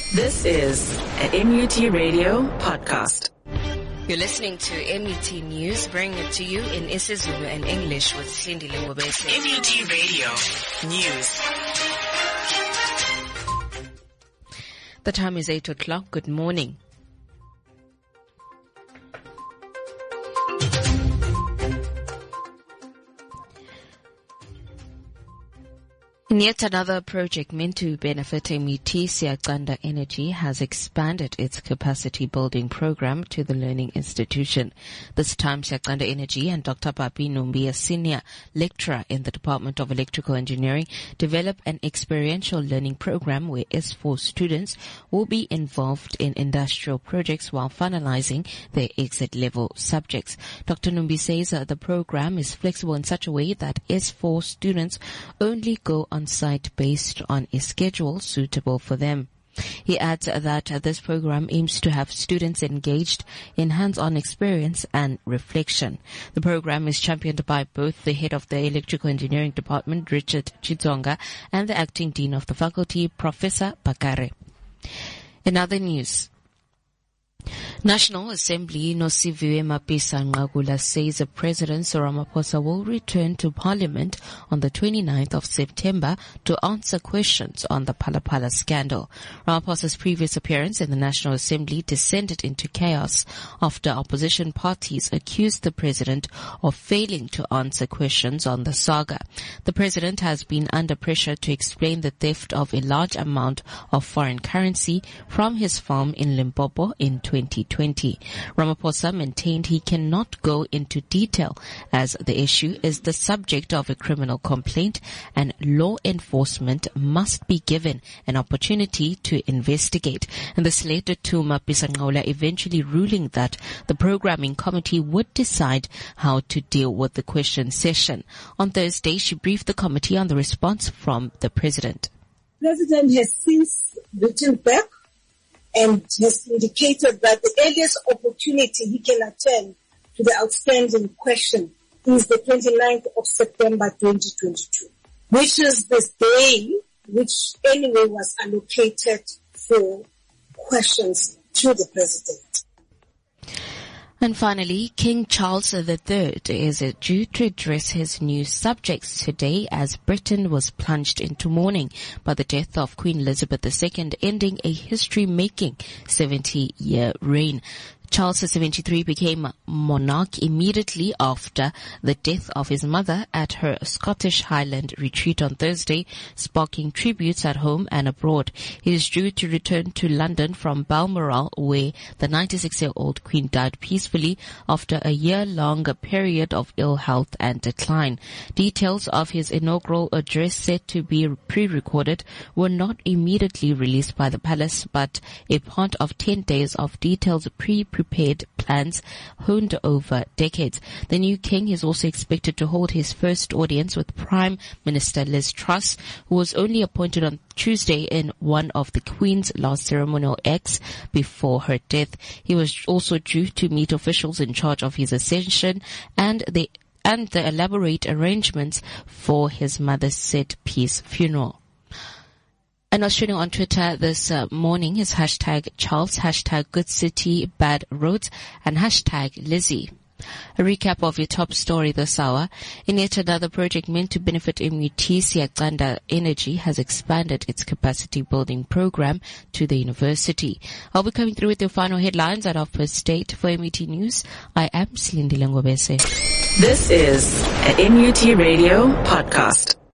This is a MUT Radio podcast. You're listening to MUT News, bringing it to you in isiZulu and English with Cindy Lengobese. MUT Radio News. The time is 8 o'clock. Good morning. In yet another project meant to benefit MUT, Siaqanda Energy has expanded its capacity building program to the learning institution. This time, Siaqanda Energy and Dr. Papi Numbi, a senior lecturer in the Department of Electrical Engineering, develop an experiential learning program where S4 students will be involved in industrial projects while finalizing their exit level subjects. Dr. Numbi says the program is flexible in such a way that S4 students only go on site based on a schedule suitable for them. He adds that this program aims to have students engaged in hands-on experience and reflection. The program is championed by both the head of the Electrical Engineering Department, Richard Chitsonga, and the acting dean of the faculty, Professor Bakare. In other news, National Assembly Nosiviwe Mapisa-Nqakula says President Cyril Ramaphosa will return to Parliament on the 29th of September to answer questions on the Phala Phala scandal. Ramaphosa's previous appearance in the National Assembly descended into chaos after opposition parties accused the president of failing to answer questions on the saga. The president has been under pressure to explain the theft of a large amount of foreign currency from his farm in Limpopo in 2020. Ramaphosa maintained he cannot go into detail as the issue is the subject of a criminal complaint and law enforcement must be given an opportunity to investigate. And this led to Mapisa-Nqakula eventually ruling that the programming committee would decide how to deal with the question session. On Thursday, she briefed the committee on the response from the president. The president has since written back and has indicated that the earliest opportunity he can attend to the outstanding question is the 29th of September 2022, which is this day which anyway was allocated for questions to the president. And finally, King Charles III is due to address his new subjects today as Britain was plunged into mourning by the death of Queen Elizabeth II, ending a history-making 70-year reign. Charles, 73, became monarch immediately after the death of his mother at her Scottish Highland retreat on Thursday, sparking tributes at home and abroad. He is due to return to London from Balmoral, where the 96-year-old Queen died peacefully after a year-long period of ill health and decline. Details of his inaugural address, said to be pre-recorded, were not immediately released by the palace, but a part of 10 days of detailed prepared plans honed over decades. The new king is also expected to hold his first audience with Prime Minister Liz Truss, who was only appointed on Tuesday in one of the Queen's last ceremonial acts before her death. He was also due to meet officials in charge of his ascension and the elaborate arrangements for his mother's set-piece funeral. And Australia on Twitter this morning is hashtag Charles, hashtag Good City, Bad Roads, and hashtag Lizzie. A recap of your top story this hour. In yet another project meant to benefit MUT, Siaqanda Energy has expanded its capacity building program to the university. I'll be coming through with your final headlines at our first date. For MUT News, I am Cindy Lengobese. This is a MUT Radio podcast.